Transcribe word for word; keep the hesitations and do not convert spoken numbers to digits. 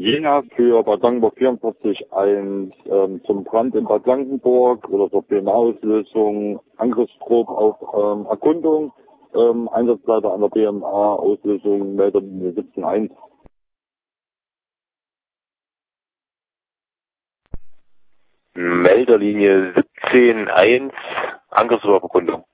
Jena für Bad Blankenburg vierundvierzig eins ähm, zum Brand in Bad Blankenburg oder für P M A-Auslösung, Angriffsdruck auf ähm, Erkundung, ähm, Einsatzleiter an der B M A, Auslösung Melderlinie siebzehn eins. Melderlinie siebzehn eins, Angriffsdruck auf Erkundung.